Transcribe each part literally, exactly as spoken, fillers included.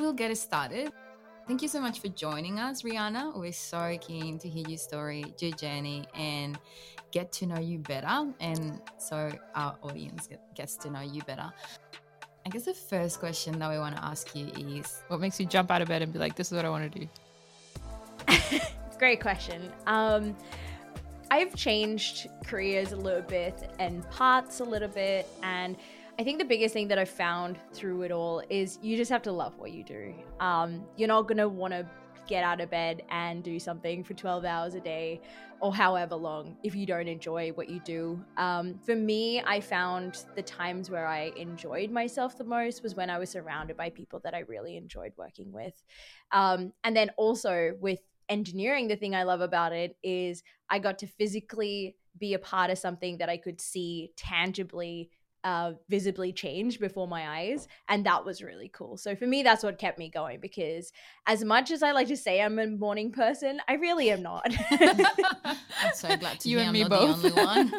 we'll get started. Thank you so much for joining us, Rihanna. We're so keen to hear your story, your journey, and get to know you better. And so our audience gets to know you better. I guess the first question that we want to ask you is, what makes you jump out of bed and be like, this is what I want to do? Great question. Um, I've changed careers a little bit and paths a little bit. And I think the biggest thing that I've found through it all is you just have to love what you do. Um, you're not going to want to get out of bed and do something for twelve hours a day or however long if you don't enjoy what you do. Um, for me, I found the times where I enjoyed myself the most was when I was surrounded by people that I really enjoyed working with. Um, and then also with engineering, the thing I love about it is I got to physically be a part of something that I could see tangibly uh, visibly change before my eyes. And that was really cool. So for me, that's what kept me going, because as much as I like to say I'm a morning person, I really am not. I'm so glad to You hear and I'm me not both. the only one.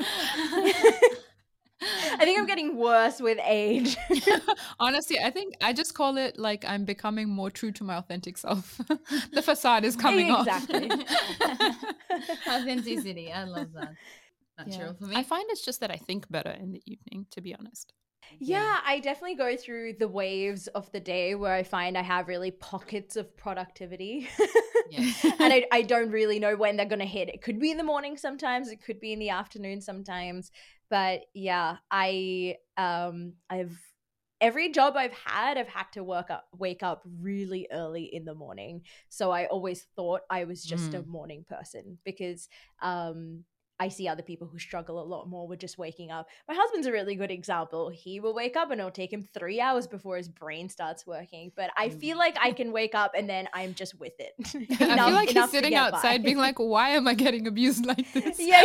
I think I'm getting worse with age. Honestly, I think I just call it like I'm becoming more true to my authentic self. The facade is coming Exactly. off. Authenticity. I love that. Natural Yeah. for me. I find it's just that I think better in the evening, to be honest. Yeah, I definitely go through the waves of the day where I find I have really pockets of productivity. Yes. And I, I don't really know when they're going to hit. It could be in the morning sometimes, it could be in the afternoon sometimes. But yeah, I um I've every job I've had, I've had to work up wake up really early in the morning. So I always thought I was just Mm. a morning person, because um I see other people who struggle a lot more with just waking up. My husband's a really good example. He will wake up and it'll take him three hours before his brain starts working. But I feel like I can wake up and then I'm just with it. I feel Enough- like he's enough to sitting get outside by. being like, why am I getting abused like this? Yeah.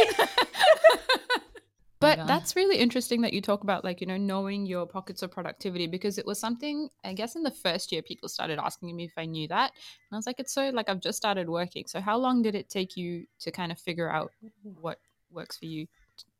But God. that's really interesting that you talk about, like, you know, knowing your pockets of productivity, because it was something, I guess, in the first year people started asking me if I knew that. And I was like, it's so, like, I've just started working. So how long did it take you to kind of figure out what works for you?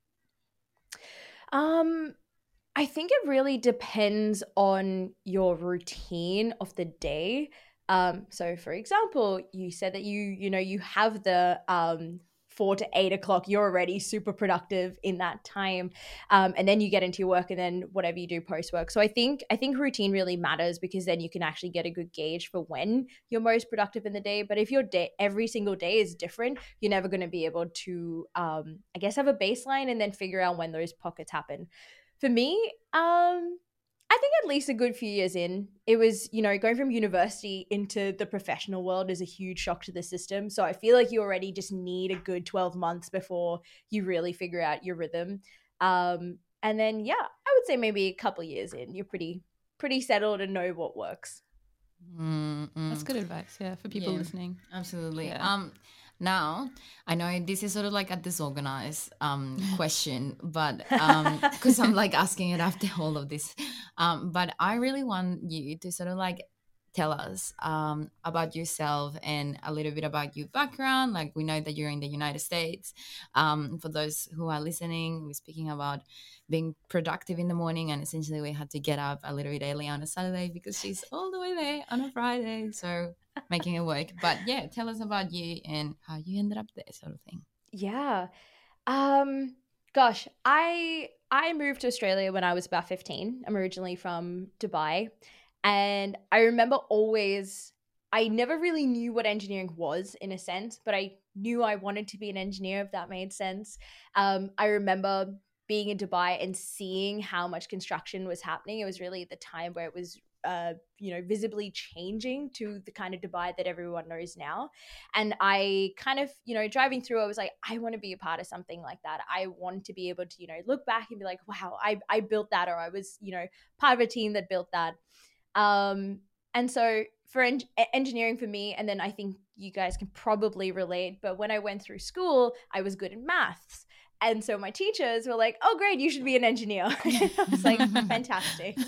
Um, I think it really depends on your routine of the day. Um, so for example, you said that you, you know, you have the um four to eight o'clock, you're already super productive in that time. Um, and then you get into your work and then whatever you do post work. So I think I think routine really matters, because then you can actually get a good gauge for when you're most productive in the day. But if your day every single day is different, you're never going to be able to um, I guess have a baseline and then figure out when those pockets happen. For me, um, I think at least a good few years in, it was, you know, going from university into the professional world is a huge shock to the system. So I feel like you already just need a good twelve months before you really figure out your rhythm. Um, and then, yeah, I would say maybe a couple years in, you're pretty, pretty settled and know what works. Mm, mm. That's good advice, yeah, for people Yeah. listening. Absolutely. Yeah. Um, now I know this is sort of like a disorganized um question, but um, because I'm like asking it after all of this, um, but I really want you to sort of like tell us um about yourself and a little bit about your background. Like, we know that you're in the United States. Um, for those who are listening, we're speaking about being productive in the morning, and essentially we had to get up a little bit early on a Saturday because she's all the way there on a Friday. So making it work. But yeah, tell us about you and how you ended up there, sort of thing. Yeah. Um, gosh, I I moved to Australia when I was about fifteen. I'm originally from Dubai. And I remember always, I never really knew what engineering was in a sense, but I knew I wanted to be an engineer, if that made sense. Um, I remember being in Dubai and seeing how much construction was happening. It was really the time where it was, uh, you know, visibly changing to the kind of Dubai that everyone knows now. And I kind of, you know, driving through, I was like, I want to be a part of something like that. I want to be able to, you know, look back and be like, wow, I, I built that, or I was, you know, part of a team that built that. Um, and so for en- engineering for me, and then I think you guys can probably relate, but when I went through school, I was good in maths. And so my teachers were like, oh, great, you should be an engineer. I was like, fantastic.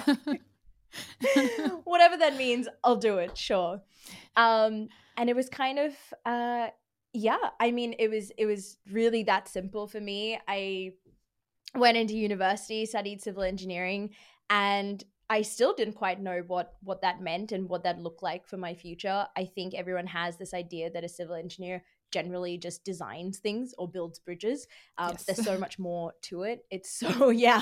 Whatever that means, I'll do it, sure. Um, and it was kind of, uh, yeah, I mean, it was it was really that simple for me. I went into university, studied civil engineering, and I still didn't quite know what what that meant and what that looked like for my future. I think everyone has this idea that a civil engineer generally just designs things or builds bridges. Um, Yes. There's so much more to it. It's so, yeah,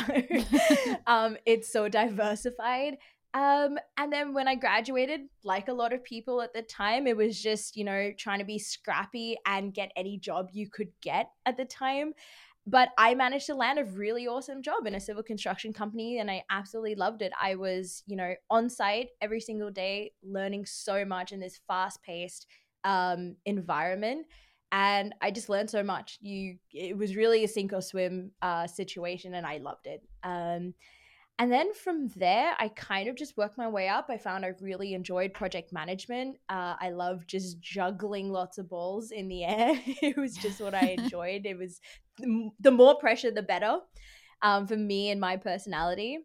um, it's so diversified. Um, and then when I graduated, like a lot of people at the time, it was just, you know, trying to be scrappy and get any job you could get at the time. But I managed to land a really awesome job in a civil construction company, and I absolutely loved it. I was, you know, on site every single day, learning so much in this fast-paced um, environment, and I just learned so much. You, it was really a sink or swim uh, situation, and I loved it. Um, and then from there, I kind of just worked my way up. I found I really enjoyed project management. Uh, I love just juggling lots of balls in the air. It was just what I enjoyed. It was the more pressure, the better, um, for me and my personality.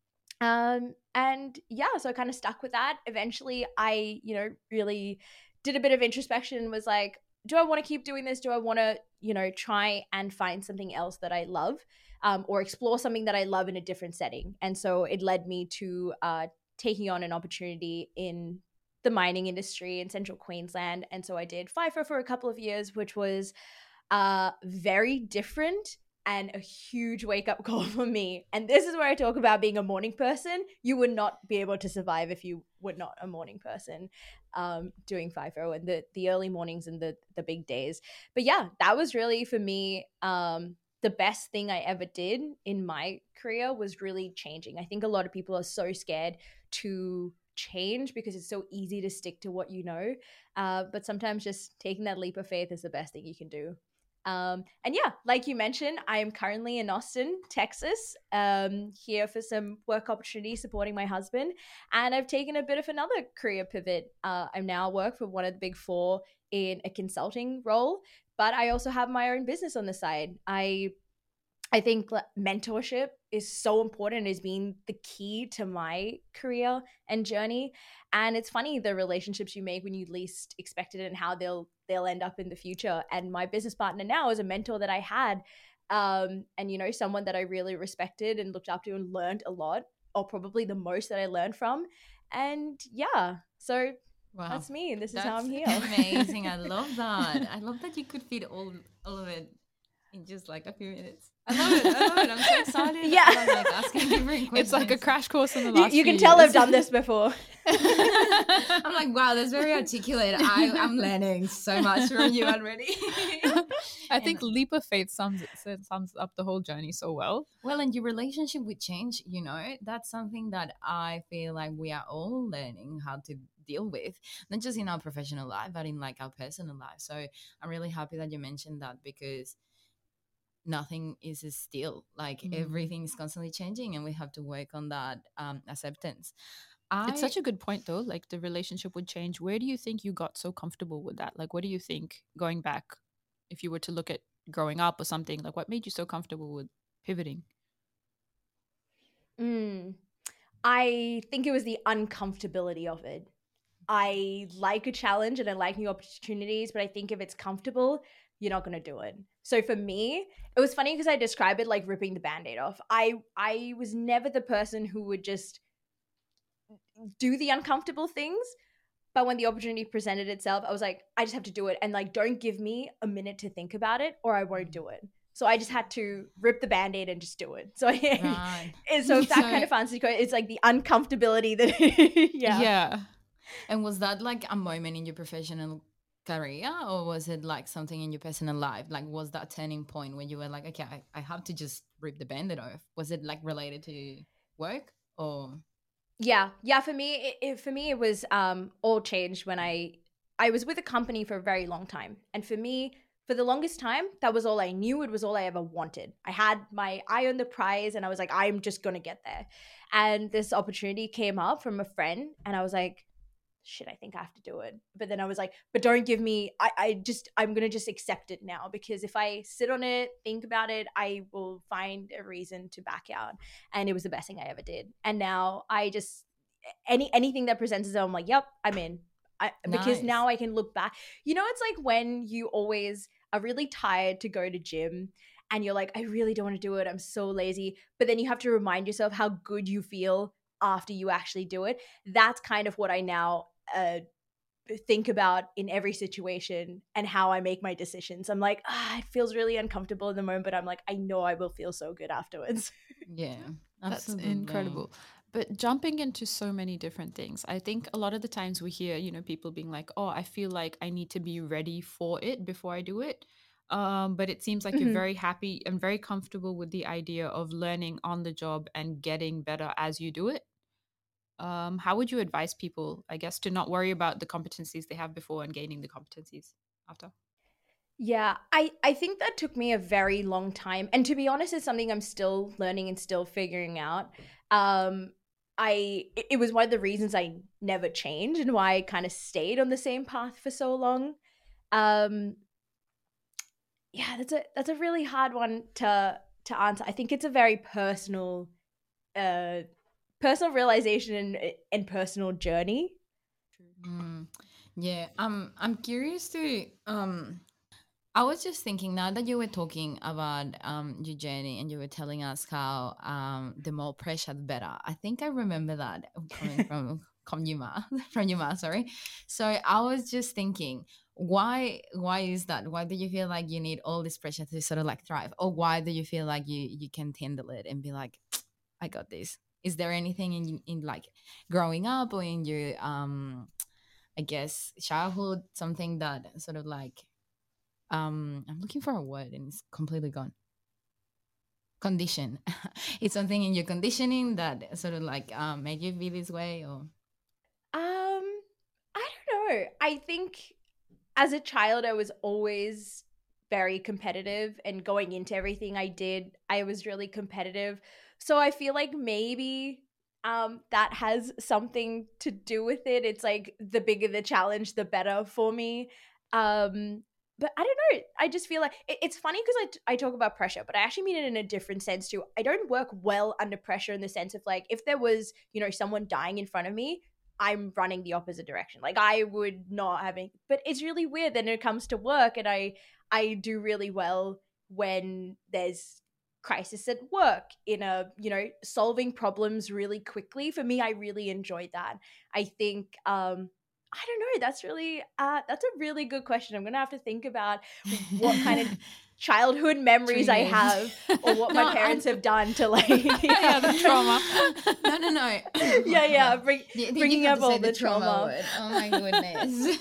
Um, and yeah, so I kind of stuck with that. Eventually, I, you know, really did a bit of introspection and was like, do I want to keep doing this? Do I want to, you know, try and find something else that I love, um, or explore something that I love in a different setting? And so it led me to uh, taking on an opportunity in the mining industry in central Queensland. And so I did FIFO for a couple of years, which was uh, very different and a huge wake-up call for me. And this is where I talk about being a morning person. You would not be able to survive if you were not a morning person, um, doing FIFO and the the early mornings and the the big days. But yeah, that was really for me um, the best thing I ever did in my career, was really changing. I think a lot of people are so scared to change because it's so easy to stick to what you know. Uh, but sometimes just taking that leap of faith is the best thing you can do. Um, and yeah, like you mentioned, I am currently in Austin, Texas, um, here for some work opportunities supporting my husband. And I've taken a bit of another career pivot. Uh, I now work for one of the big four in a consulting role, but I also have my own business on the side. I I think mentorship is so important, has been the key to my career and journey. And it's funny, the relationships you make when you least expect it and how they'll they'll end up in the future. And my business partner now is a mentor that I had, um, and, you know, someone that I really respected and looked up to and learned a lot, or probably the most that I learned from. And yeah, so Wow. that's me, and this is That's how I'm here. amazing. I love that. I love that you could fit all all of it in just like a few minutes. I love it. I love it. I'm so excited. Yeah. I'm like asking different questions. It's like a crash course in the You, last you can few tell years. I've done this before. I'm like, wow, that's very articulate. I, I'm learning so much from you already. I think leap of faith sums it sums up the whole journey so well. Well, and your relationship with change, you know, that's something that I feel like we are all learning how to deal with, not just in our professional life, but in like our personal life. So I'm really happy that you mentioned that, because nothing is still, like Mm. everything is constantly changing, and we have to work on that um, acceptance. I, It's such a good point though, like the relationship would change. Where do you think you got so comfortable with that? Like, what do you think, going back, if you were to look at growing up or something, like what made you so comfortable with pivoting? Mm. I think it was the uncomfortability of it. I like a challenge and I like new opportunities, but I think if it's comfortable, you're not going to do it. So for me, it was funny because I describe it like ripping the Band-Aid off. I I was never the person who would just do the uncomfortable things, but when the opportunity presented itself, I was like, I just have to do it, and like, don't give me a minute to think about it or I won't do it. So I just had to rip the Band-Aid and just do it. So right. and so if that So- kind of fancy quote, it's like the uncomfortability that yeah. Yeah. And was that like a moment in your professional career, or was it like something in your personal life? Like, was that turning point when you were like, okay, I, I have to just rip the Band-Aid off? Was it like related to work or? Yeah, yeah. For me, it, it for me it was um all changed when I I was with a company for a very long time, and for me, for the longest time, that was all I knew. It was all I ever wanted. I had my eye on the prize, and I was like, I'm just gonna get there. And this opportunity came up from a friend, and I was like, shit, I think I have to do it. But then I was like, but don't give me. I I just I'm gonna just accept it now, because if I sit on it, think about it, I will find a reason to back out. And it was the best thing I ever did. And now I just any anything that presents itself, I'm like, yep, I'm in. I, because Nice. now I can look back. You know, it's like when you always are really tired to go to gym and you're like, I really don't want to do it. I'm so lazy. But then you have to remind yourself how good you feel after you actually do it. That's kind of what I now uh, think about in every situation and how I make my decisions. I'm like, ah, it feels really uncomfortable in the moment, but I'm like, I know I will feel so good afterwards. Yeah, That's absolutely incredible. But jumping into so many different things, I think a lot of the times we hear, you know, people being like, oh, I feel like I need to be ready for it before I do it. Um, but it seems like you're Mhm. very happy and very comfortable with the idea of learning on the job and getting better as you do it. Um, how would you advise people, I guess, to not worry about the competencies they have before and gaining the competencies after? Yeah, I, I think that took me a very long time. And to be honest, it's something I'm still learning and still figuring out. Um, I it, it was one of the reasons I never changed and why I kind of stayed on the same path for so long. Um, yeah, that's a that's a really hard one to to answer. I think it's a very personal uh personal realization and and personal journey. Mm, yeah, um, I'm curious to um I was just thinking now that you were talking about um your journey and you were telling us how um the more pressure the better. I think I remember that coming from from Yuma from Yuma, sorry. So I was just thinking, why why is that? Why do you feel like you need all this pressure to sort of like thrive? Or why do you feel like you you can handle it and be like, I got this? Is there anything in in like growing up or in your um I guess childhood, something that sort of like um I'm looking for a word and it's completely gone. Condition. It's something in your conditioning that sort of like um make you feel this way or Um, I don't know. I think as a child, I was always very competitive, and going into everything I did, I was really competitive. So I feel like maybe um that has something to do with it. It's like the bigger the challenge, the better for me. Um but I don't know. I just feel like it, it's funny because I, t- I talk about pressure, but I actually mean it in a different sense too. I don't work well under pressure in the sense of like if there was, you know, someone dying in front of me, I'm running the opposite direction. Like I would not having, but it's really weird then it comes to work, and I I do really well when there's crisis at work in a, you know, solving problems really quickly. For me, I really enjoyed that. I think um I don't know, that's really uh that's a really good question. I'm going to have to think about what kind of childhood memories I triggers. have or what No, my I parents have done to like Yeah, the trauma. no no no. yeah, yeah, Yeah. bring, Did, did you bringing have up to say all the the trauma trauma. word? Oh my goodness.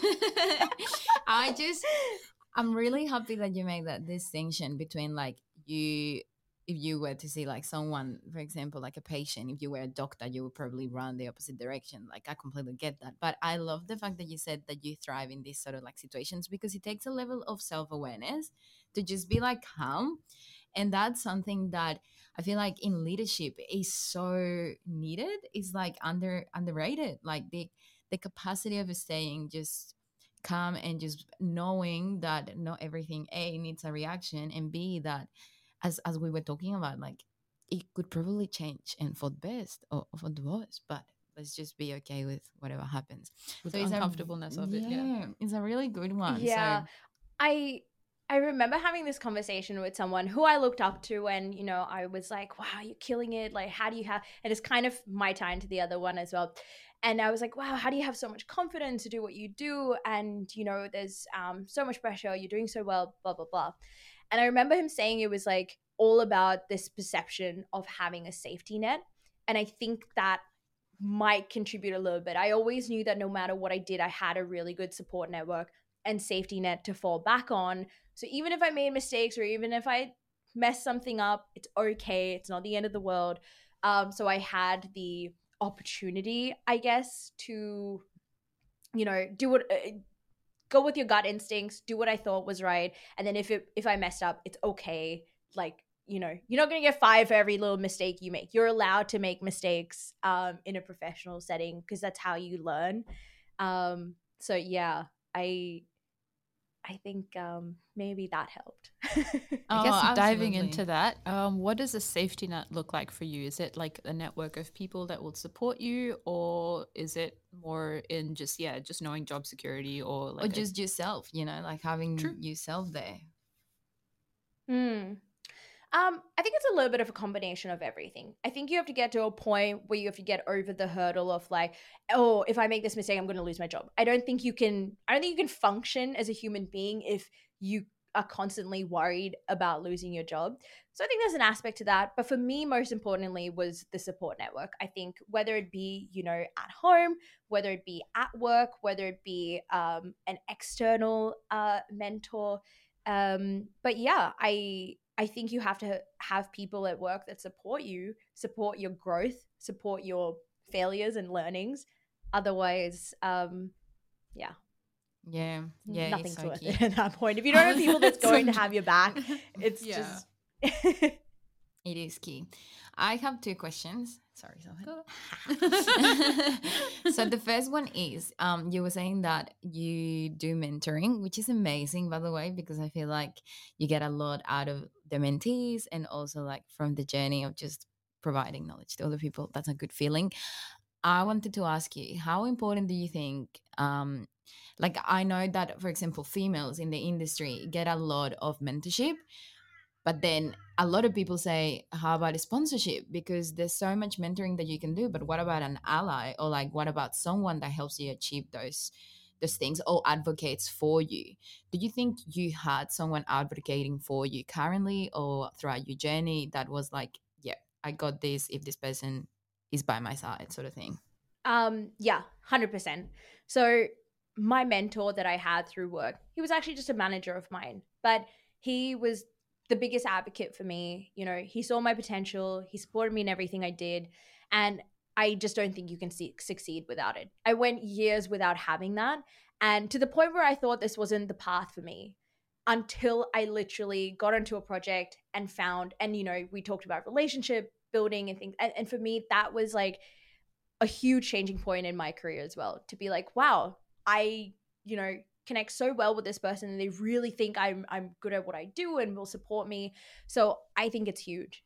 I just I'm really happy that you make that distinction between like you if you were to see like someone, for example, like a patient, if you were a doctor, you would probably run the opposite direction. Like I completely get that. But I love the fact that you said that you thrive in these sort of like situations because it takes a level of self-awareness to just be like calm. And that's something that I feel like in leadership is so needed. It's like under underrated. Like the the capacity of staying just calm and just knowing that not everything A needs a reaction and B that as as we were talking about, like it could probably change and for the best or, or for the worst, but let's just be okay with whatever happens. With So the it's a uncomfortableness of it. Yeah. yeah, it's a really good one. So Yeah. I I remember having this conversation with someone who I looked up to, and you know, I was like, wow, you're killing it. Like, how do you have, and it's kind of my time to the other one as well. And I was like, wow, how do you have so much confidence to do what you do? And you know, there's um so much pressure, you're doing so well, blah, blah, blah. And I remember him saying it was like all about this perception of having a safety net. And I think that might contribute a little bit. I always knew that no matter what I did, I had a really good support network and safety net to fall back on. So even if I made mistakes or even if I messed something up, it's okay. It's not the end of the world. Um, so I had the opportunity, I guess, to, you know, do what, uh, go with your gut instincts, do what I thought was right. And then if it, if I messed up, it's okay. Like, you know, you're not going to get fired for every little mistake you make. You're allowed to make mistakes um, in a professional setting because that's how you learn. Um, so yeah, I I think um, maybe that helped. I oh, guess diving absolutely. into that, um, what does a safety net look like for you? Is it like a network of people that will support you, or is it more in just yeah, just knowing job security or Or like a just yourself, you know, like having true? yourself there. Hmm. Um, I think it's a little bit of a combination of everything. I think you have to get to a point where you have to get over the hurdle of like, oh, if I make this mistake, I'm going to lose my job. I don't think you can. I don't think you can function as a human being if you are constantly worried about losing your job. So I think there's an aspect to that. But for me, most importantly, was the support network. I think whether it be, you know, at home, whether it be at work, whether it be um, an external uh, mentor. Um, but yeah, I I think you have to have people at work that support you, support your growth, support your failures and learnings. Otherwise, um, yeah, Yeah, yeah, it's nothing's so worth key. it at that point. If you don't have people that's So going to key. have your back, it's Yeah. just It is key. I have two questions. Sorry, Sophie. Go. So the first one is, um, you were saying that you do mentoring, which is amazing, by the way, because I feel like you get a lot out of the mentees and also like from the journey of just providing knowledge to other people. That's a good feeling. I wanted to ask you, how important do you think, um, like I know that, for example, females in the industry get a lot of mentorship, but then a lot of people say, how about a sponsorship? Because there's so much mentoring that you can do. But what about an ally? Or like what about someone that helps you achieve those those things or advocates for you? Do you think you had someone advocating for you currently or throughout your journey that was like, yeah, I got this if this person is by my side, sort of thing? Um, yeah, one hundred percent. So my mentor that I had through work, he was actually just a manager of mine, but he was the biggest advocate for me. You know, he saw my potential, he supported me in everything I did, and I just don't think you can see, succeed without it. I went years without having that, and to the point where I thought this wasn't the path for me until I literally got onto a project and found, and you know, we talked about relationship building and things, and, and for me, that was like a huge changing point in my career as well, to be like, wow, I, you know, connect so well with this person and they really think I'm I'm good at what I do and will support me. So I think it's huge.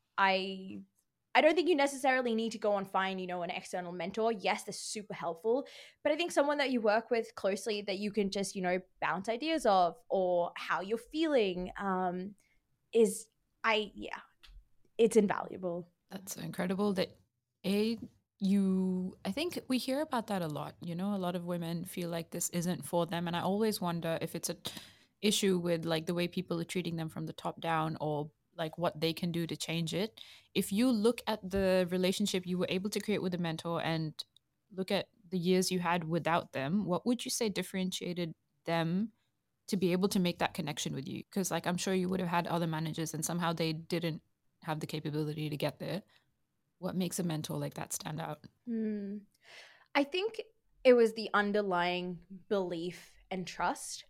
I I don't think you necessarily need to go and find, you know, an external mentor. Yes, they're super helpful, but I think someone that you work with closely that you can just, you know, bounce ideas of or how you're feeling um is I yeah, it's invaluable. That's so incredible that a you I think we hear about that a lot. You know, a lot of women feel like this isn't for them, and I always wonder if it's a t- issue with like the way people are treating them from the top down or like what they can do to change it. If you look at the relationship you were able to create with a mentor and look at the years you had without them, what would you say differentiated them to be able to make that connection with you? Because like I'm sure you would have had other managers and somehow they didn't have the capability to get there. What makes a mentor like that stand out? Hmm. I think it was the underlying belief and trust.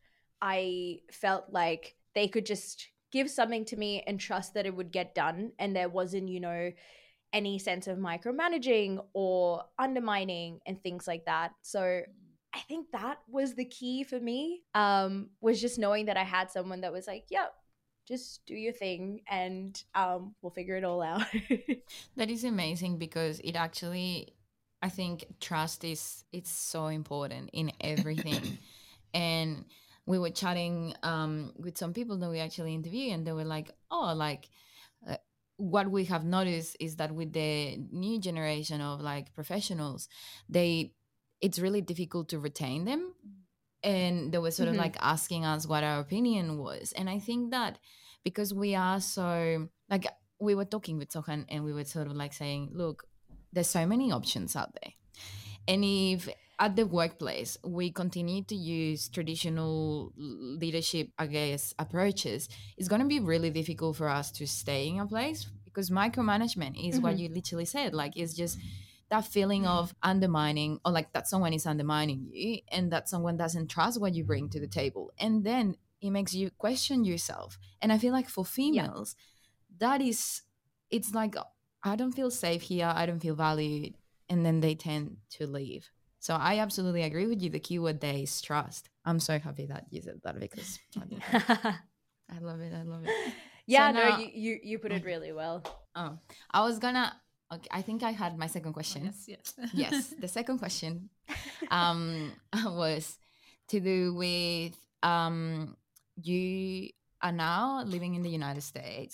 I felt like they could just give something to me and trust that it would get done. And there wasn't, you know, any sense of micromanaging or undermining and things like that. So I think that was the key for me, um, was just knowing that I had someone that was like, yeah, just do your thing and um, we'll figure it all out. That is amazing because it actually, I think trust is it's so important in everything. And we were chatting um, with some people that we actually interview, and they were like, "Oh, like uh, what we have noticed is that with the new generation of like professionals, they it's really difficult to retain them." And they were sort of Mhm. like asking us what our opinion was, and I think that because we are so like we were talking with Sohan and we were sort of like saying, look, there's so many options out there. And if at the workplace we continue to use traditional leadership, I guess, approaches, it's going to be really difficult for us to stay in a place because micromanagement is what Mhm. you literally said. Like, it's just that feeling of undermining or like that someone is undermining you and that someone doesn't trust what you bring to the table. And then it makes you question yourself. And I feel like for Yeah. females, that is, it's like, I don't feel safe here. I don't feel valued. And then they tend to leave. So I absolutely agree with you. The keyword there is trust. I'm so happy that you said that because I love it. I love it. I love it. Yeah, So no, now- you, you you put it really well. Oh, I was gonna. Okay, I think I had my second question. Yes, yes. Yes, the second question um, was to do with um, you are now living in the United States,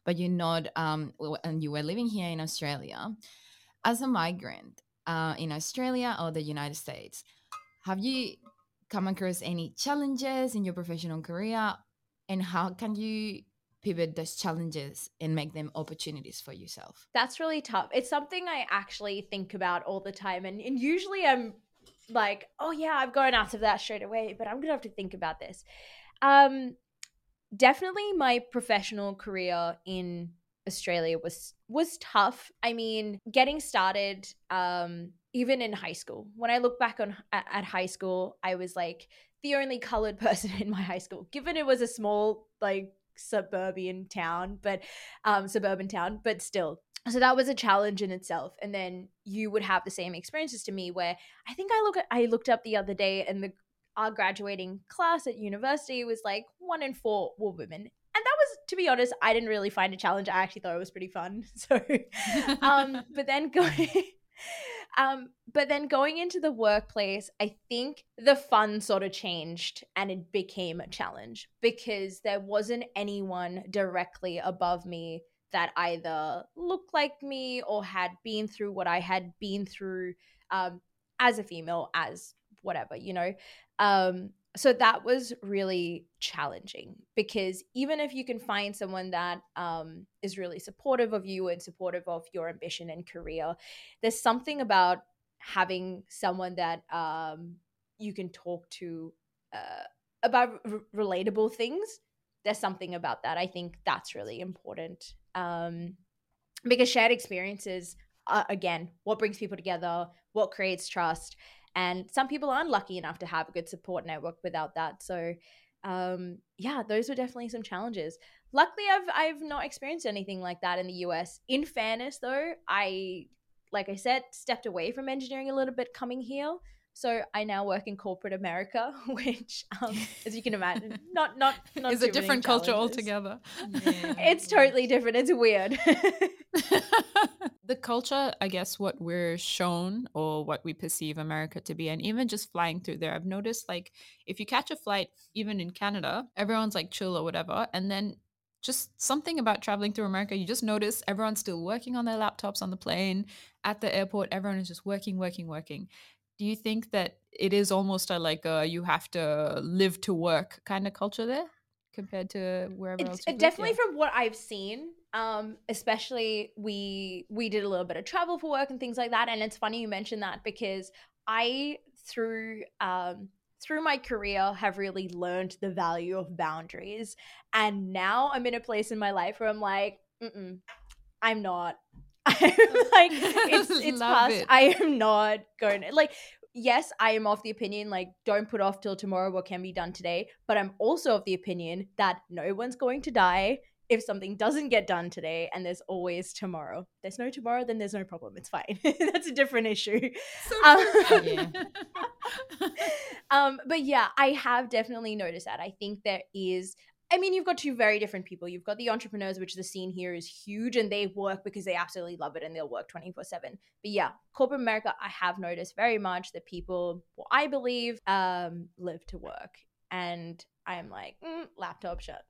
but you're not, um, w- and you were living here in Australia as a migrant uh, in Australia or the United States. Have you come across any challenges in your professional career, and how can you pivot those challenges and make them opportunities for yourself? That's really tough. It's something I actually think about all the time. And, and usually I'm like, oh, yeah, I've got an answer for that straight away, but I'm going to have to think about this. Um, definitely my professional career in Australia was was tough. I mean, getting started um even in high school. When I look back on at, at high school, I was like the only colored person in my high school, given it was a small like suburban town, but um suburban town, but still. So that was a challenge in itself. And then you would have the same experiences to me where I think I look at I looked up the other day, and the our graduating class at university was like one in four were women. And that was, to be honest, I didn't really find a challenge. I actually thought it was pretty fun. So, um, but then going, um, but then going into the workplace, I think the fun sort of changed and it became a challenge because there wasn't anyone directly above me that either looked like me or had been through what I had been through um, as a female, as whatever, you know. Um, so that was really challenging because even if you can find someone that um, is really supportive of you and supportive of your ambition and career, there's something about having someone that um, you can talk to uh, about r- relatable things. There's something about that. I think that's really important um, because shared experiences, uh, again, what brings people together, what creates trust. And some people aren't lucky enough to have a good support network without that. So, um, yeah, those were definitely some challenges. Luckily, I've I've not experienced anything like that in the U S. In fairness, though, I, like I said, stepped away from engineering a little bit coming here. So I now work in corporate America, which, um, as you can imagine, not not not It's a too many different culture challenges. altogether. Yeah. It's totally different. It's weird. The culture, I guess, what we're shown or what we perceive America to be, and even just flying through there, I've noticed like if you catch a flight, even in Canada, everyone's like chill or whatever. And then just something about traveling through America, you just notice everyone's still working on their laptops on the plane, at the airport, everyone is just working, working, working. Do you think that it is almost a like a you have to live to work kind of culture there compared to wherever It's else you've lived? definitely Yeah. from what I've seen. Um, especially we we did a little bit of travel for work and things like that. And it's funny you mentioned that because I through um through my career have really learned the value of boundaries. And now I'm in a place in my life where I'm like, mm-mm, I'm not. I'm like it's it's Love past. it. I am not going to like yes, I am of the opinion like don't put off till tomorrow what can be done today, but I'm also of the opinion that no one's going to die if something doesn't get done today, and there's always tomorrow. There's no tomorrow, then there's no problem. It's fine. That's a different issue. So Um, true. Yeah. um, but yeah, I have definitely noticed that. I think there is I mean, you've got two very different people. You've got the entrepreneurs, which the scene here is huge, and they work because they absolutely love it and they'll work twenty-four seven. But yeah, corporate America, I have noticed very much that people, well, I believe, um, live to work. And I'm like, mm, laptop shut.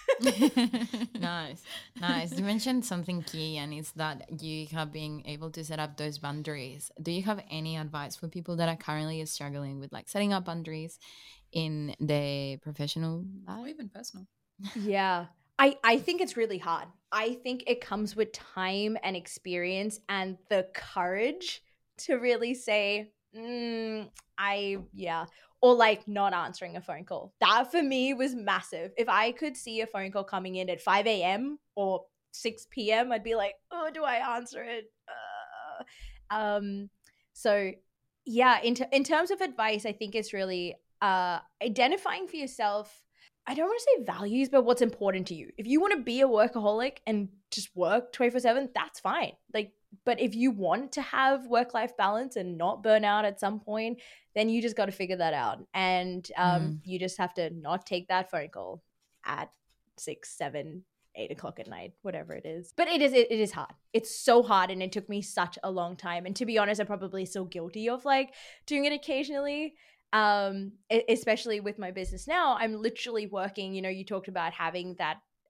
Nice, nice. You mentioned something key, and it's that you have been able to set up those boundaries. Do you have any advice for people that are currently struggling with like setting up boundaries in their professional Or life? even personal. Yeah. I, I think it's really hard. I think it comes with time and experience and the courage to really say, mm, I, yeah. Or like not answering a phone call. That for me was massive. If I could see a phone call coming in at five a.m. or six p.m., I'd be like, oh, do I answer it? Uh, um, so yeah, in, t- in terms of advice, I think it's really uh, identifying for yourself I don't want to say values, but what's important to you. If you want to be a workaholic and just work twenty-four seven, that's fine. Like, but if you want to have work-life balance and not burn out at some point, then you just got to figure that out. And um, Mm. you just have to not take that phone call at six, seven, eight o'clock at night, whatever it is. But it is it, it is hard. It's so hard, and it took me such a long time. And to be honest, I'm probably still guilty of like doing it occasionally. Um, e- especially with my business now, I'm literally working, you know, you talked about having that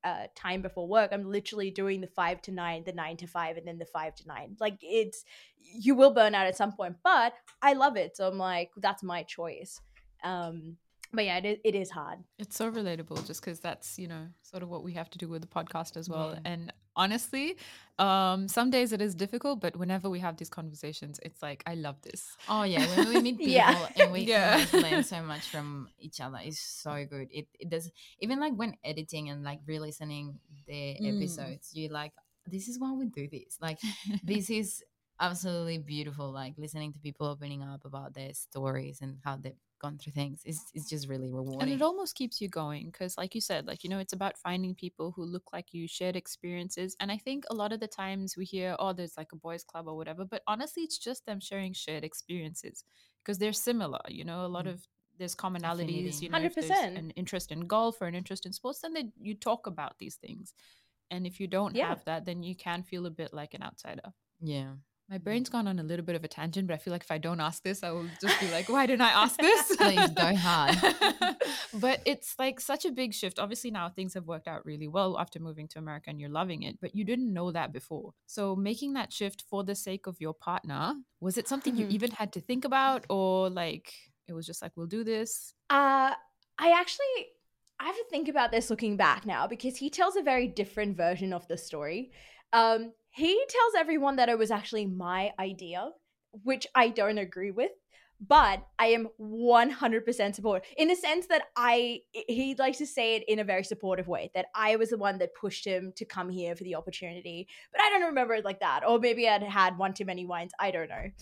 uh, time before work. I'm literally doing the five to nine, the nine to five, and then the five to nine. Like it's, you will burn out at some point, but I love it. So I'm like, that's my choice. Um, but yeah, it, it is hard. It's so relatable just because that's, you know, sort of what we have to do with the podcast as well. Yeah. And honestly, um, some days it is difficult, but whenever we have these conversations, it's like, I love this. Oh yeah, when we meet people Yeah. and we Yeah. can like learn so much from each other, it's so good. It it does, even like when editing and like re-listening the Mm. episodes, you like, this is why we do this. Like this is absolutely beautiful. Like listening to people opening up about their stories and how they've gone through things. It's it's just really And rewarding. it almost keeps you going because, like you said, like, you know, it's about finding people who look like you, shared experiences. And I think a lot of the times we hear, oh, there's like a boys' club or whatever. But honestly, it's just them sharing shared experiences because they're similar. You know, a lot Mm. of there's commonalities. Affinity. You know, if there's one hundred percent. an interest in golf or an interest in sports, then they, you talk about these things. And if you don't Yeah. have that, then you can feel a bit like an outsider. Yeah. My brain's gone on a little bit of a tangent, but I feel like if I don't ask this, I will just be like, why didn't I ask this? Please go hard. But it's like such a big shift. Obviously, now things have worked out really well after moving to America and you're loving it, but you didn't know that before. So making that shift for the sake of your partner, was it something you Mhm. even had to think about, or like it was just like, we'll do this? Uh, I actually, I have to think about this looking back now because he tells a very different version of the story. Um, he tells everyone that it was actually my idea, which I don't agree with, but I am one hundred percent supportive in the sense that I, he likes to say it in a very supportive way, that I was the one that pushed him to come here for the opportunity. But I don't remember it like that. Or maybe I'd had one too many wines. I don't know.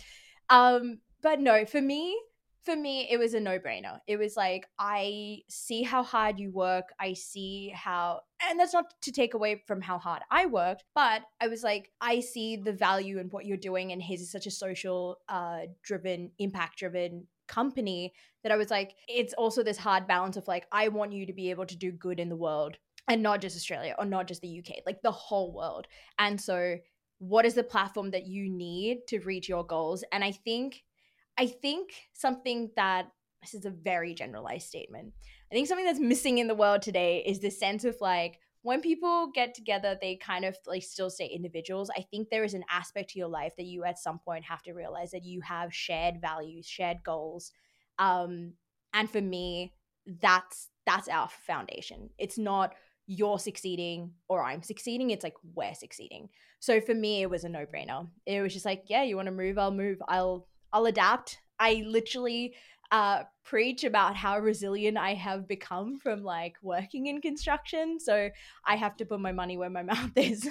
Um, but no, for me, for me, it was a no-brainer. It was like, I see how hard you work. I see how, and that's not to take away from how hard I worked, but I was like, I see the value in what you're doing, and his is such a social, uh, driven, impact driven company that I was like, it's also this hard balance of like, I want you to be able to do good in the world, and not just Australia or not just the U K, like the whole world. And so, what is the platform that you need to reach your goals? And I think I think something that, this is a very generalized statement, I think something that's missing in the world today is this sense of like, when people get together, they kind of like still stay individuals. I think there is an aspect to your life that you at some point have to realize that you have shared values, shared goals. Um, and for me, that's that's our foundation. It's not you're succeeding or I'm succeeding. It's like we're succeeding. So for me, it was a no-brainer. It was just like, yeah, you want to move, I'll move. I'll I'll adapt. I literally uh, preach about how resilient I have become from like working in construction. So I have to put my money where my mouth is.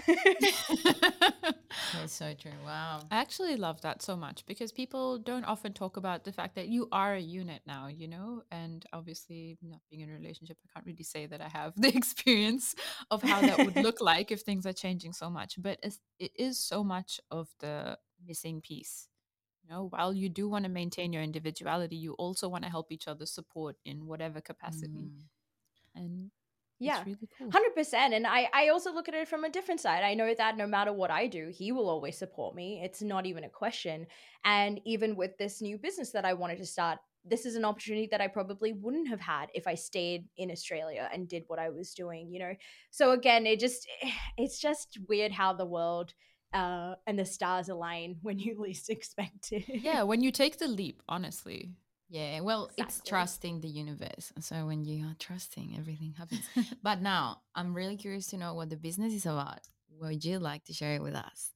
That's so true. Wow. I actually love that so much because people don't often talk about the fact that you are a unit now, you know? And obviously, not being in a relationship, I can't really say that I have the experience of how that would look like if things are changing so much. But it's, it is so much of the missing piece. You know, while you do want to maintain your individuality, you also want to help each other support in whatever capacity. Mm. And Yeah, it's really cool. one hundred percent. And I, I also look at it from a different side. I know that no matter what I do, he will always support me. It's not even a question. And even with this new business that I wanted to start, this is an opportunity that I probably wouldn't have had if I stayed in Australia and did what I was doing, you know? So again, it just, it's just weird how the world uh, and the stars align when you least expect it. Yeah, when you take the leap, honestly. Yeah, well, it's Exactly. trusting the universe. So when you are trusting, everything happens. But now I'm really curious to know what the business is about. Would you like to share it with us?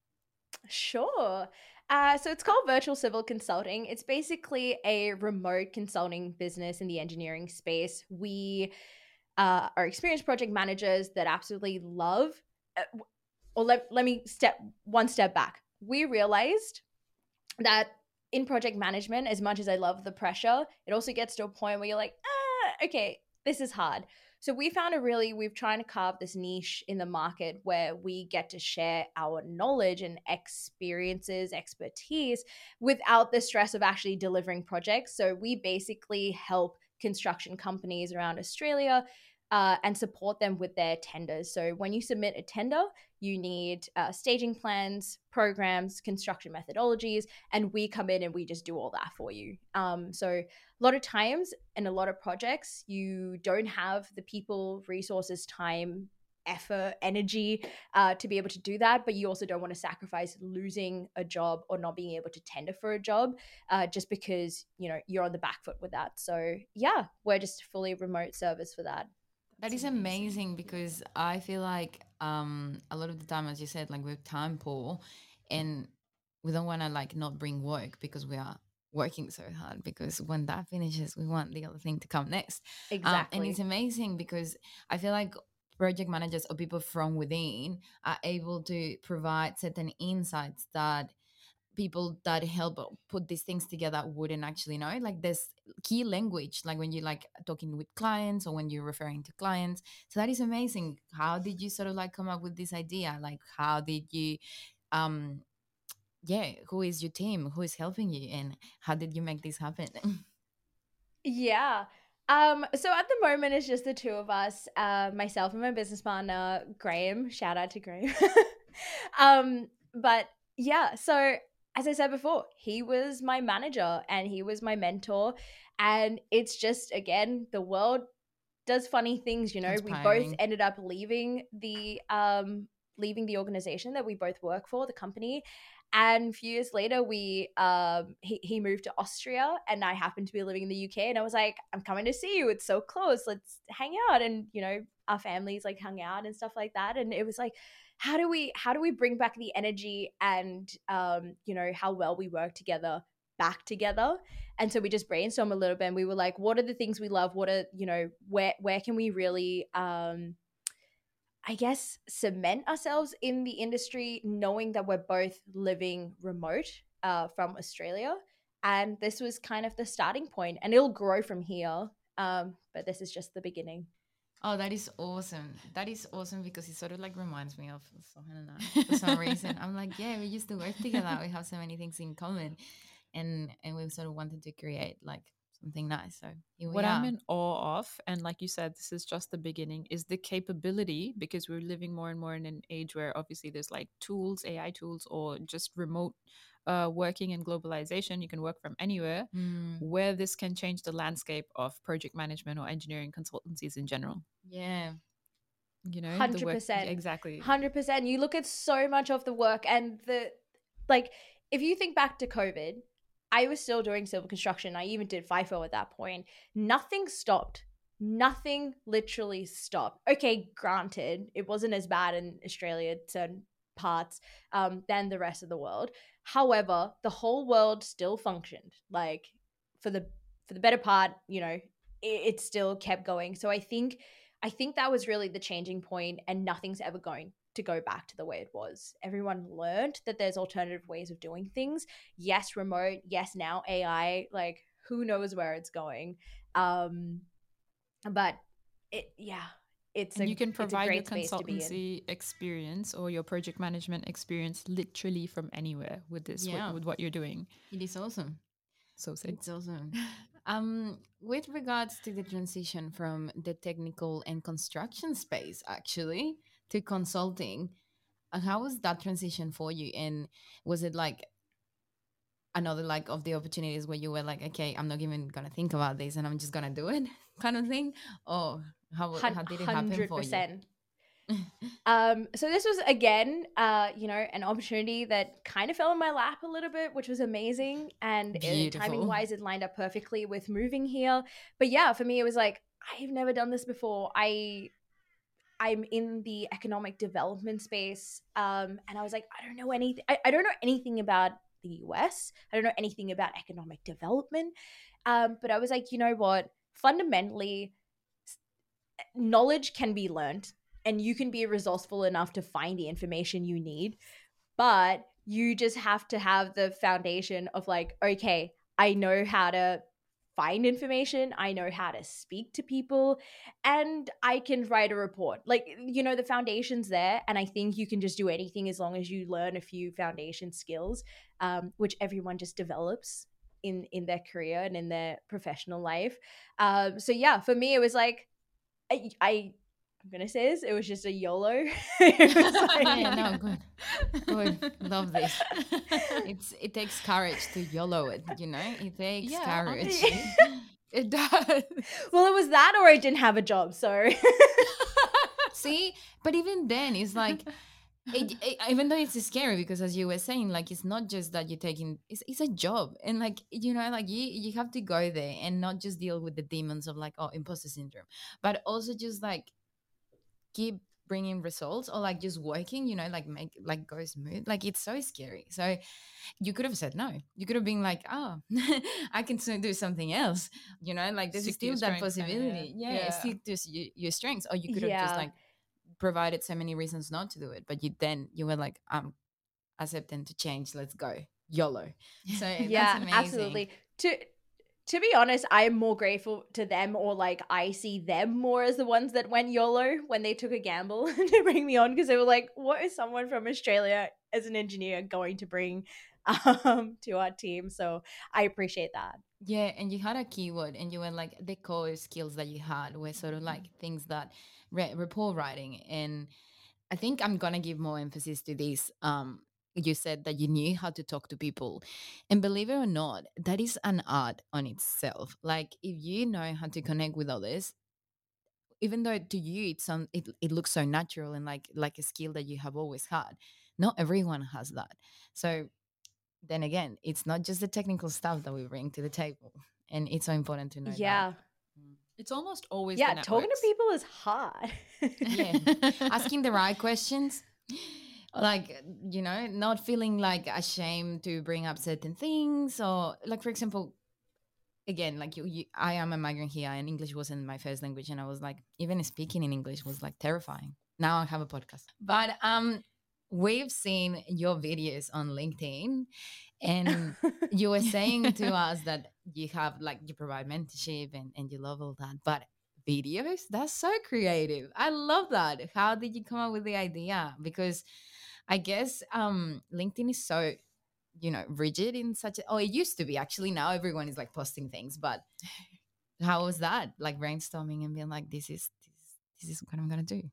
Sure. Uh, so it's called Virtual Civil Consulting. It's basically a remote consulting business in the engineering space. We uh, are experienced project managers that absolutely love, uh, or let, let me step one step back. We realized that in project management, as much as I love the pressure, it also gets to a point where you're like, ah, okay, this is hard. So we found a really, we've trying to carve this niche in the market where we get to share our knowledge and experiences, expertise without the stress of actually delivering projects. So we basically help construction companies around Australia uh, and support them with their tenders. So when you submit a tender, you need uh, staging plans, programs, construction methodologies, and we come in and we just do all that for you. Um, so a lot of times in a lot of projects, you don't have the people, resources, time effort, energy uh, to be able to do that. But you also don't want to sacrifice losing a job or not being able to tender for a job uh, just because, you know, you're on the back foot with that. So yeah, we're just fully remote service for that. That is amazing because I feel like um, a lot of the time, as you said, like we're time poor and we don't want to like not bring work because we are working so hard, because when that finishes, we want the other thing to come next. Um, and Exactly. it's amazing because I feel like project managers or people from within are able to provide certain insights that people that help put these things together wouldn't actually know. Like this key language, like when you're like talking with clients or when you're referring to clients. So that is amazing. How did you sort of like come up with this idea? Like how did you um yeah, who is your team? Who is helping you? And how did you make this happen? Yeah. Um, so at the moment, it's just the two of us, uh, myself and my business partner, Graham. Shout out to Graham. um, but yeah, so as I said before, he was my manager and he was my mentor. And it's just, again, the world does funny things, you know. We both Inspiring. ended up leaving the um leaving the organization that we both work for, the company. And a few years later, we um he, he moved to Austria and I happened to be living in the U K, and I was like, I'm coming to see you. It's so close. Let's hang out. And you know, our families like hung out and stuff like that. And it was like, how do we how do we bring back the energy and um, you know, how well we work together back together? And so we just brainstormed a little bit and we were like, what are the things we love? What are, you know, where where can we really um I guess cement ourselves in the industry, knowing that we're both living remote uh, from Australia. And this was kind of the starting point, and it'll grow from here. Um, but this is just the beginning. Oh, that is awesome. That is awesome because it sort of like reminds me of Sohan and I for some reason. I'm like, yeah, we used to work together. We have so many things in common. And and we sort of wanted to create like something nice. So here we What I'm are. in awe of, and like you said, this is just the beginning, is the capability, because we're living more and more in an age where obviously there's like tools, A I tools, or just remote uh, working and globalization. You can work from anywhere, Mm, where this can change the landscape of project management or engineering consultancies in general. yeah. You know, the work. Yeah, one hundred percent. exactly. one hundred percent. You look at so much of the work, and the, like, if you think back to COVID, I was still doing civil construction. I even did FIFO at that point. Nothing stopped. Nothing literally stopped. Okay, granted, it wasn't as bad in Australia, certain parts, um, than the rest of the world. However, the whole world still functioned. Like for the for the better part, you know, it, it still kept going. So I think I think that was really the changing point, and nothing's ever going to go back to the way it was. Everyone learned that there's alternative ways of doing things. Yes, remote. Yes, now A I. Like, who knows where it's going? Um, but it, yeah, it's And a you can it's a provide your great space to be in. consultancy experience or your project management experience literally from anywhere with this, with- Yeah. with, what you're doing. It is awesome. So sick. It's awesome. Um, with regards to the transition from the technical and construction space actually to consulting, uh, how was that transition for you? And was it like another like of the opportunities where you were like, okay, I'm not even gonna think about this and I'm just gonna do it kind of thing? Or how Hun- how did it happen for you? one hundred percent. Um, so this was again, uh, you know, an opportunity that kind of fell in my lap a little bit, which was amazing. And uh, Beautiful. timing wise, it lined up perfectly with moving here. But yeah, for me, it was like, I've never done this before. I I'm in the economic development space. Um, and I was like, I don't know anything. I, I don't know anything about the U S. I don't know anything about economic development. Um, but I was like, you know what? Fundamentally, s- knowledge can be learned, and you can be resourceful enough to find the information you need. But you just have to have the foundation of like, okay, I know how to find information, I know how to speak to people, and I can write a report. Like, you know, the foundation's there, and I think you can just do anything as long as you learn a few foundation skills, um, which everyone just develops in in their career and in their professional life. Um, so yeah, for me, it was like, I, I I'm gonna say this, it was just a YOLO. It was like- Yeah, no, good. Good. Love this. It's it takes courage to YOLO it, you know? It takes Yeah, courage. honestly. It does. well, it was that, or I didn't have a job. So See, see, but even then, it's like, it, it, even though it's scary, because as you were saying, like, it's not just that you're taking, it's, it's a job, and like, you know, like you you have to go there and not just deal with the demons of like, oh, imposter syndrome, but also just like keep bringing results, or like just working, you know, like make like go smooth. Like, it's so scary. So you could have said no. You could have been like, oh, I can still do something else, you know, like there's Stick to your still that strengths, kinda, yeah. possibility. Yeah, Yeah. stick to s- your, your strengths. Or you could have just Yeah. like provided so many reasons not to do it, but you then you were like, I'm accepting to change, let's go, YOLO. So Yeah, that's amazing. absolutely. To to be honest, I'm more grateful to them, or like I see them more as the ones that went YOLO when they took a gamble to bring me on, because they were like, what is someone from Australia as an engineer going to bring um to our team? So I appreciate that. Yeah, and you had a keyword, and you were like, the core skills that you had were sort of like things that re- report writing. And I think I'm gonna give more emphasis to this. Um, you said that you knew how to talk to people, and believe it or not, that is an art on itself. Like, if you know how to connect with others, even though to you it's some it, it looks so natural and like like a skill that you have always had, not everyone has that. So then again, it's not just the technical stuff that we bring to the table, and it's so important to know that. Yeah. Mm. It's almost always Yeah, the talking to networks. people is hard. Yeah. Asking the right questions, like, you know, not feeling like ashamed to bring up certain things, or like, for example, again, like you, you I am a migrant here, and English wasn't my first language, and I was like, even speaking in English was like terrifying. Now I have a podcast, but um we've seen your videos on LinkedIn, and you were saying to us that you have like you provide mentorship, and, and you love all that, but videos, that's so creative. I love that. How did you come up with the idea? Because I guess um LinkedIn is so, you know, rigid in such a, oh, it used to be, actually. Now everyone is like posting things, but how was that, like brainstorming and being like, this is this, this is what I'm gonna do?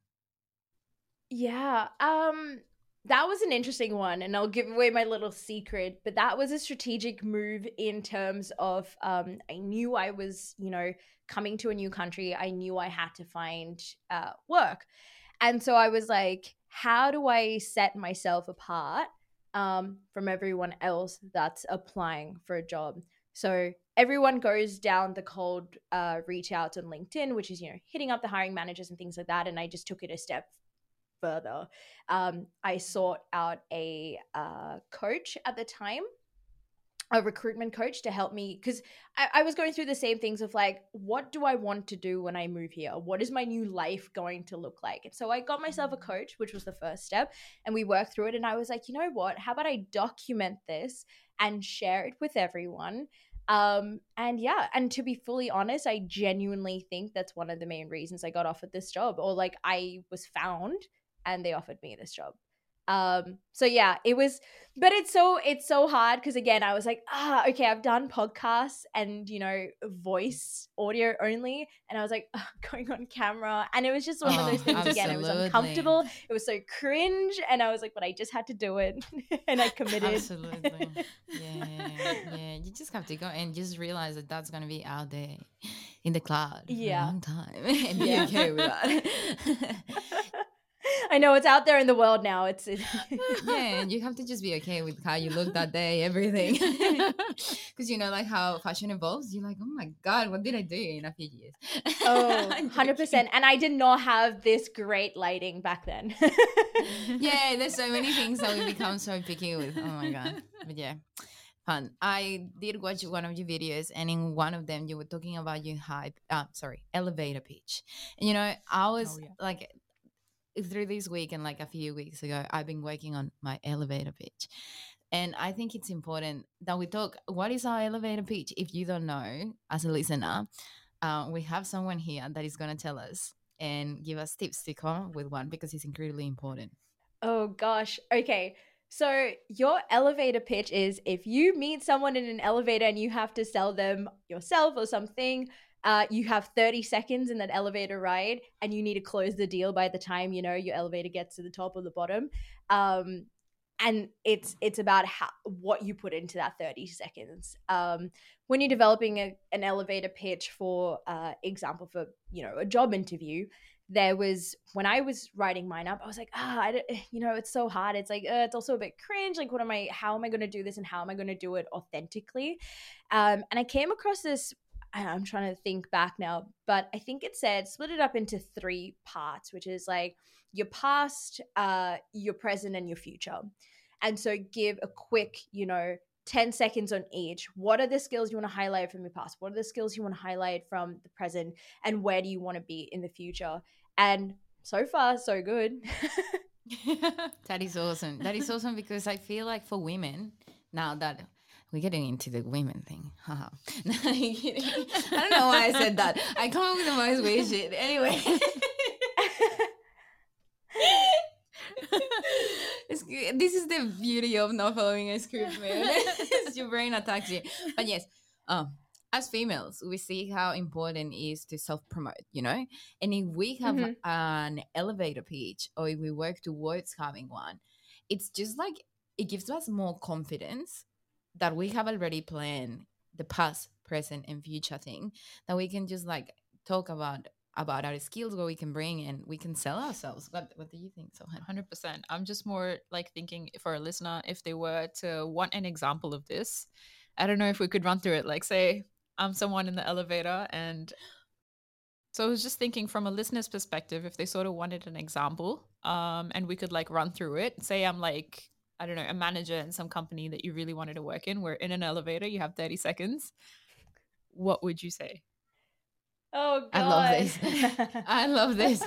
Yeah, um that was an interesting one, and I'll give away my little secret, but that was a strategic move in terms of um I knew I was, you know, coming to a new country. I knew I had to find uh work. And so I was like, how do I set myself apart um from everyone else that's applying for a job? So everyone goes down the cold uh reach out on LinkedIn, which is, you know, hitting up the hiring managers and things like that, and I just took it a step further. Um, I sought out a uh, coach at the time, a recruitment coach, to help me, because I, I was going through the same things of like, what do I want to do when I move here? What is my new life going to look like? And so I got myself a coach, which was the first step, and we worked through it. And I was like, you know what? How about I document this and share it with everyone? Um, and yeah, and to be fully honest, I genuinely think that's one of the main reasons I got offered this job, or like I was found and they offered me this job. Um, so yeah, it was, but it's so it's so hard, because again, I was like, ah, okay, I've done podcasts and, you know, voice audio only, and I was like, "Ugh, going on camera," and it was just one of those Oh, things. Again, it was absolutely. uncomfortable, it was so cringe, and I was like, but I just had to do it, and I committed. Absolutely. Yeah, yeah. You just have to go and just realize that that's going to be out there in the cloud for a Yeah. long time, and be Yeah. okay with that. I know it's out there in the world now. It's Yeah, and you have to just be okay with how you look that day, everything. Because you know, like how fashion evolves, you're like, oh my God, what did I do in a few years? Oh, I'm one hundred percent. joking. And I did not have this great lighting back then. Yeah, there's so many things that we become so picky with. Oh my God. But yeah, fun. I did watch one of your videos, and in one of them, you were talking about your hype, uh, sorry, elevator pitch. And you know, I was Oh, yeah. like, through this week and like a few weeks ago, I've been working on my elevator pitch. And I think it's important that we talk. What is our elevator pitch? If you don't know, as a listener, uh, we have someone here that is going to tell us and give us tips to come up with one, because it's incredibly important. Oh gosh. Okay. So your elevator pitch is, if you meet someone in an elevator and you have to sell them yourself or something, uh, you have thirty seconds in that elevator ride, and you need to close the deal by the time, you know, your elevator gets to the top or the bottom. Um, and it's it's about how what you put into that thirty seconds. Um, when you're developing a, an elevator pitch, for uh, example, for, you know, a job interview, there was, when I was writing mine up, I was like, ah, I don't, you know, it's so hard. It's like, uh, it's also a bit cringe. Like, what am I, how am I going to do this, and how am I going to do it authentically? Um, and I came across this, I'm trying to think back now, but I think it said split it up into three parts, which is like your past, uh, your present, and your future. And so give a quick, you know, ten seconds on each. What are the skills you want to highlight from your past? What are the skills you want to highlight from the present? And where do you want to be in the future? And so far, so good. That is awesome. That is awesome, because I feel like for women, now that we're getting into the women thing. Haha. I don't know why I said that. I come up with the most weird shit. Anyway. It's, this is the beauty of not following a script, man. Your brain attacks you. But yes, um, as females, we see how important it is to self-promote, you know? And if we have Mhm. an elevator pitch, or if we work towards having one, it's just like, it gives us more confidence that we have already planned the past, present, and future thing, that we can just like talk about about our skills, what we can bring, and we can sell ourselves. What What do you think, Sohan? one hundred percent. I'm just more like thinking for a listener, if they were to want an example of this, I don't know if we could run through it. Like, say I'm someone in the elevator, and so I was just thinking from a listener's perspective, if they sort of wanted an example, um, and we could like run through it. Say I'm like, I don't know, a manager in some company that you really wanted to work in. We're in an elevator, you have thirty seconds. What would you say? Oh, God. I love this. I love this.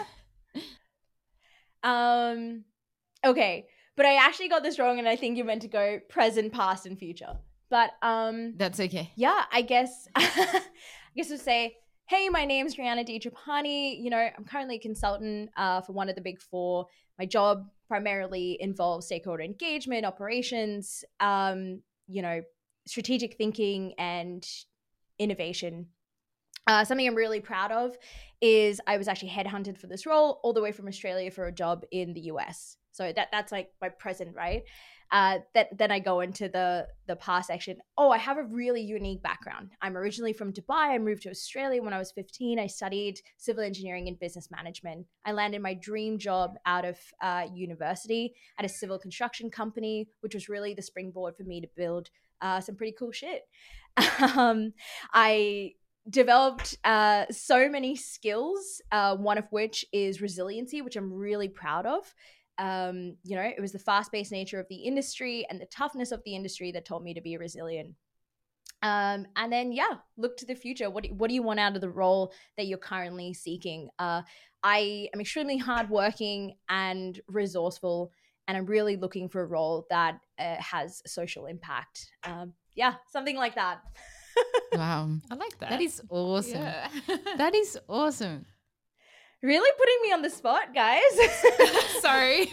Um, okay, but I actually got this wrong, and I think you meant to go present, past, and future. But um, That's okay. yeah, I guess I guess we'll say, hey, my name's Rihanna DiTrapani. You know, I'm currently a consultant uh, for one of the big four. My job primarily involves stakeholder engagement, operations, um, you know, strategic thinking, and innovation. Uh, something I'm really proud of is I was actually headhunted for this role all the way from Australia for a job in the U S. So that that's like my present, right? Uh, that then I go into the the past section. Oh, I have a really unique background. I'm originally from Dubai. I moved to Australia when I was fifteen. I studied civil engineering and business management. I landed my dream job out of uh, university at a civil construction company, which was really the springboard for me to build uh, some pretty cool shit. um, I developed uh, so many skills, uh, one of which is resiliency, which I'm really proud of. Um, you know, it was the fast-paced nature of the industry and the toughness of the industry that taught me to be resilient. Um, and then, yeah, look to the future. What do, what do you want out of the role that you're currently seeking? Uh, I am extremely hardworking and resourceful, and I'm really looking for a role that uh, has social impact. Um, yeah, something like that. Wow. I like that. That is awesome. Yeah. That is awesome. Really putting me on the spot, guys. Sorry.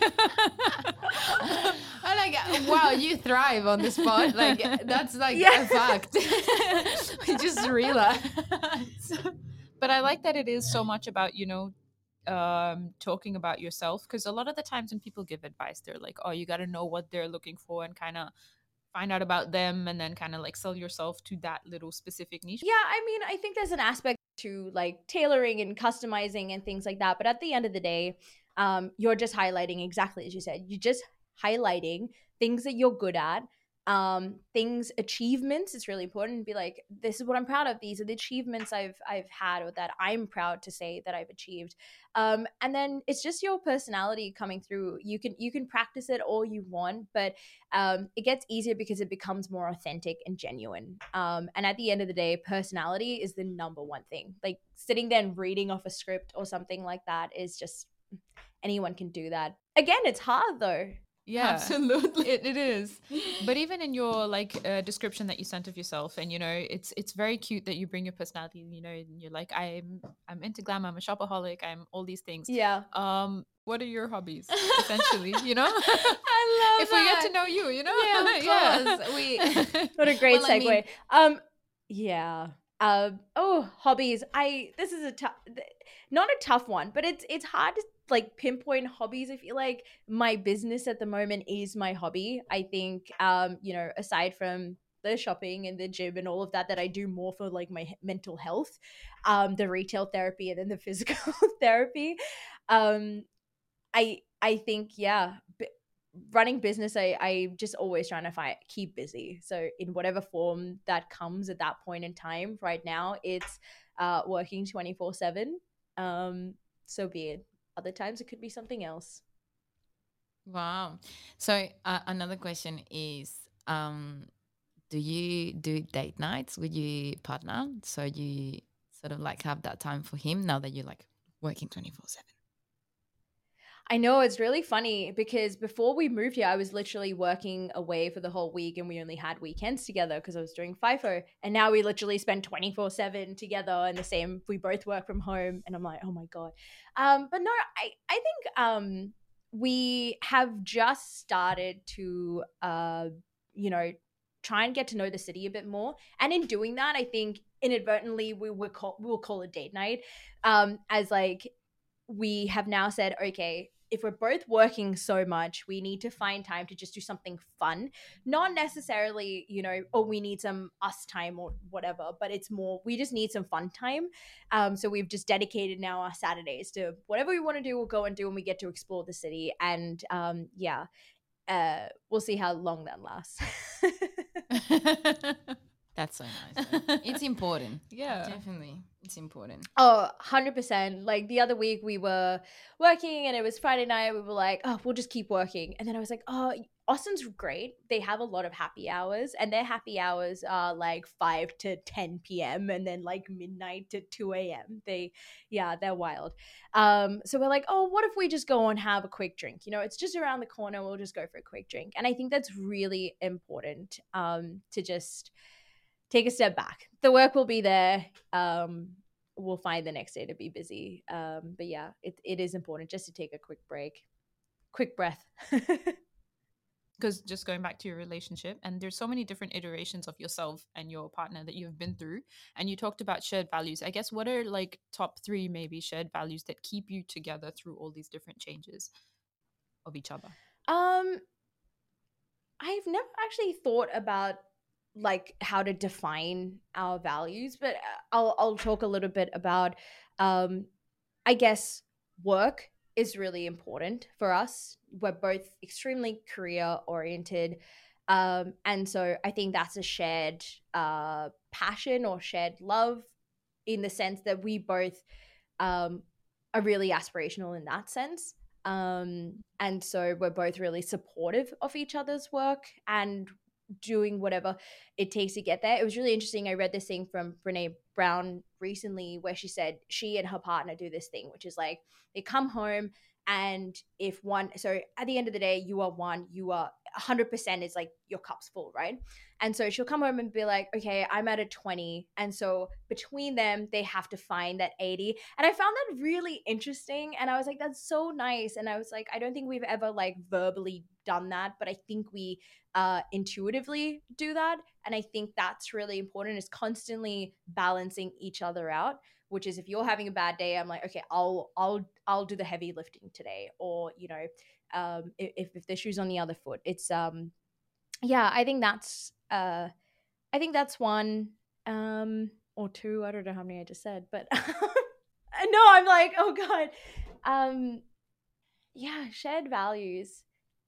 I like, wow, you thrive on the spot. Like, that's like Yeah. a fact. We just realized. But I like that it is so much about, you know, um, talking about yourself, because a lot of the times when people give advice, they're like, oh, you got to know what they're looking for and kind of find out about them, and then kind of like sell yourself to that little specific niche. Yeah, I mean, I think there's an aspect to like tailoring and customizing and things like that. But at the end of the day, um, you're just highlighting exactly as you said. You're just highlighting things that you're good at, um, things, achievements. It's really important to be like, this is what I'm proud of. These are the achievements I've I've had, or that I'm proud to say that I've achieved. Um, and then it's just your personality coming through. You can you can practice it all you want, but um, it gets easier because it becomes more authentic and genuine. Um, and at the end of the day, personality is the number one thing. Like sitting there and reading off a script or something like that is just, anyone can do that. Again, it's hard though. Yeah, Absolutely. It, it is. But even in your like uh, description that you sent of yourself, and you know, it's it's very cute that you bring your personality. You know, and you're like, I'm I'm into glam. I'm a shopaholic. I'm all these things. Yeah. Um, what are your hobbies? Essentially, you know. I love if we get to that. know you, you know. Yeah, of course. We What a great Well, I segue. mean- um, yeah. Um. Oh, hobbies. I. This is a tough, not a tough one, but it's it's hard to like pinpoint hobbies. I feel like my business at the moment is my hobby. I think. Um. You know, aside from the shopping and the gym and all of that that I do more for like my h- mental health, um, the retail therapy and then the physical therapy. Um, I I think yeah, b- running business, I I just always trying to find keep busy. So in whatever form that comes at that point in time, right now it's uh working twenty four seven. Um, so be it. Other times it could be something else. Wow. So uh, another question is, um, do you do date nights with your partner? So you sort of like have that time for him now that you're like working twenty-four seven. I know it's really funny because before we moved here, I was literally working away for the whole week and we only had weekends together because I was doing FIFO. And now we literally spend twenty-four seven together and the same, we both work from home. And I'm like, oh my God. Um, but no, I, I think um, we have just started to, uh, you know, try and get to know the city a bit more. And in doing that, I think inadvertently we will call, we'll call it date night um, as like, we have now said, okay, if we're both working so much, we need to find time to just do something fun. Not necessarily, you know, oh, we need some us time or whatever, but it's more, we just need some fun time. Um, so we've just dedicated now our Saturdays to whatever we want to do, we'll go and do, and we get to explore the city. And um, yeah, uh, we'll see how long that lasts. That's so nice. Though. It's important. Yeah. Definitely. It's important. Oh, one hundred percent. Like the other week we were working and it was Friday night. We were like, oh, we'll just keep working. And then I was like, oh, Austin's great. They have a lot of happy hours and their happy hours are like five to ten p.m. and then like midnight to two a.m. They, yeah, they're wild. Um, so we're like, oh, what if we just go and have a quick drink? You know, it's just around the corner. We'll just go for a quick drink. And I think that's really important um, to just take a step back. The work will be there. Um, we'll find the next day to be busy. Um, but yeah, it, it is important just to take a quick break, quick breath. Because just going back to your relationship, and there's so many different iterations of yourself and your partner that you've been through, and you talked about shared values. I guess what are like top three maybe shared values that keep you together through all these different changes of each other? Um, I've never actually thought about like how to define our values, but uh, I'll I'll talk a little bit about um I guess work is really important for us. We're both extremely career oriented. Um and so I think that's a shared uh passion or shared love in the sense that we both um are really aspirational in that sense. Um, and so we're both really supportive of each other's work and doing whatever it takes to get there. It was really interesting. I read this thing from Brene Brown recently where she said she and her partner do this thing, which is like they come home and if one, so at the end of the day, you are one, you are one hundred percent is like your cup's full, right? And so she'll come home and be like, okay, I'm at a twenty. And so between them, they have to find that eighty. And I found that really interesting. And I was like, that's so nice. And I was like, I don't think we've ever like verbally done that, but I think we uh, intuitively do that. And I think that's really important is constantly balancing each other out, which is if you're having a bad day, I'm like, okay, I'll, I'll, I'll do the heavy lifting today. Or, you know, um, if, if the shoe's on the other foot, it's, um, yeah, I think that's, uh, I think that's one, um, or two. I don't know how many I just said, but no, I'm like, oh God. Um, yeah, shared values.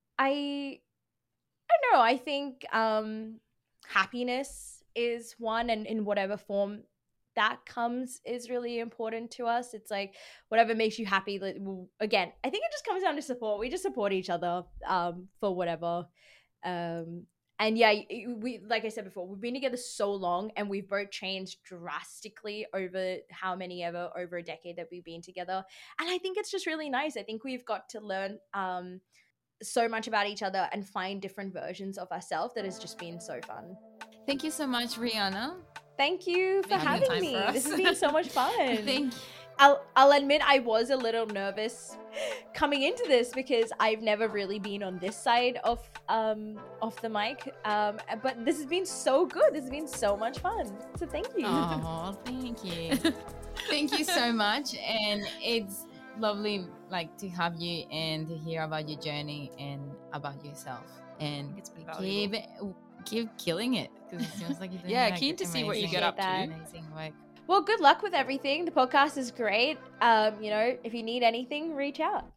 I, I don't know. I think um, happiness is one, and in whatever form that comes is really important to us. It's like whatever makes you happy. Like, well, again, I think it just comes down to support. We just support each other um, for whatever. Um, and yeah, we like I said before, we've been together so long, and we've both changed drastically over how many ever over a decade that we've been together. And I think it's just really nice. I think we've got to learn. Um, so much about each other and find different versions of ourselves that has just been so fun. Thank you so much, Rihanna. Thank you for Having having me. time for This us. has been so much fun. Thank you. I'll I'll admit I was a little nervous coming into this because I've never really been on this side of um of the mic. Um, but this has been so good. This has been so much fun. So thank you. Oh, thank you. Thank you so much. And it's lovely like to have you and to hear about your journey and about yourself. And It's been keep valuable. keep killing it because it seems like you're doing Yeah, like, keen to see what you amazing- get up to. Amazing work. Well, good luck with everything. The podcast is great. Um, you know, if you need anything, reach out.